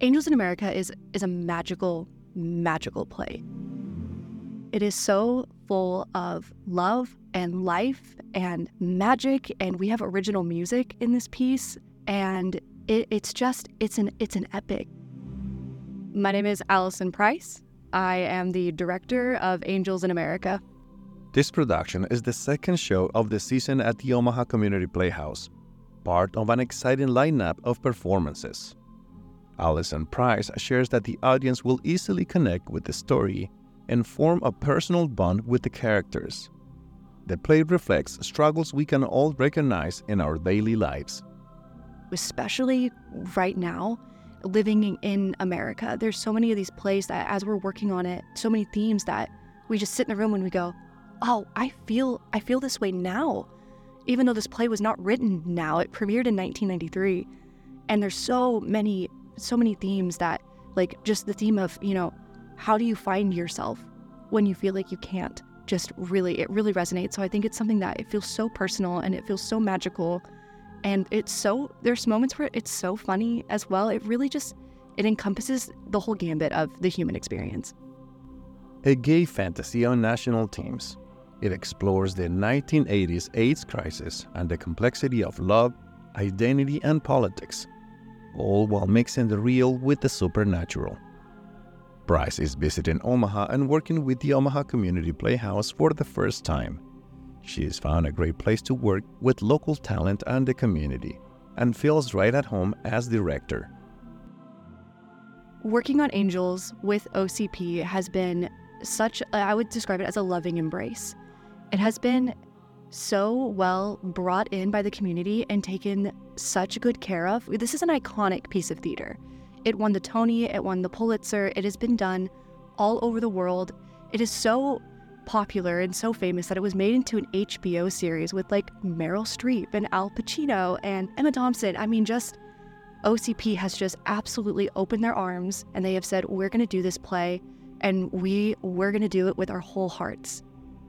Angels in America is a magical play. It is so full of love and life and magic, and we have original music in this piece, and it's an epic. My name is Allison Price. I am the director of Angels in America. This production is the second show of the season at the Omaha Community Playhouse, part of an exciting lineup of performances. Allison Price shares that the audience will easily connect with the story and form a personal bond with the characters. The play reflects struggles we can all recognize in our daily lives. Especially right now, living in America, there's so many of these plays that as we're working on it, so many themes that we just sit in the room and we go, oh, I feel this way now. Even though this play was not written now, it premiered in 1993. And there's so many themes that, like, just the theme of, how do you find yourself when you feel like you can't? It really resonates. So I think it's something that it feels so personal and it feels so magical. And there's moments where it's so funny as well. It really it encompasses the whole gambit of the human experience. A gay fantasy on national themes. It explores the 1980s AIDS crisis and the complexity of love, identity, and politics, all while mixing the real with the supernatural. Price is visiting Omaha and working with the Omaha Community Playhouse for the first time. She has found a great place to work with local talent and the community, and feels right at home as director. Working on Angels with OCP has been I would describe it as a loving embrace. It has been so well brought in by the community and taken such good care of. This is an iconic piece of theater. It won the Tony, it won the Pulitzer, it has been done all over the world. It is so popular and so famous that it was made into an HBO series with Meryl Streep and Al Pacino and Emma Thompson. OCP has just absolutely opened their arms, and they have said, we're going to do this play, and we're going to do it with our whole hearts.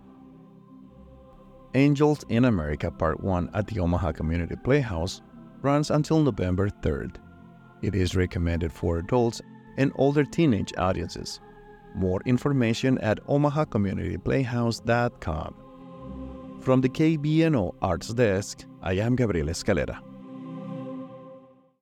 Angels in America Part 1 at the Omaha Community Playhouse runs until November 3rd. It is recommended for adults and older teenage audiences. More information at omahacommunityplayhouse.com. From the KBNO Arts Desk, I am Gabriel Escalera.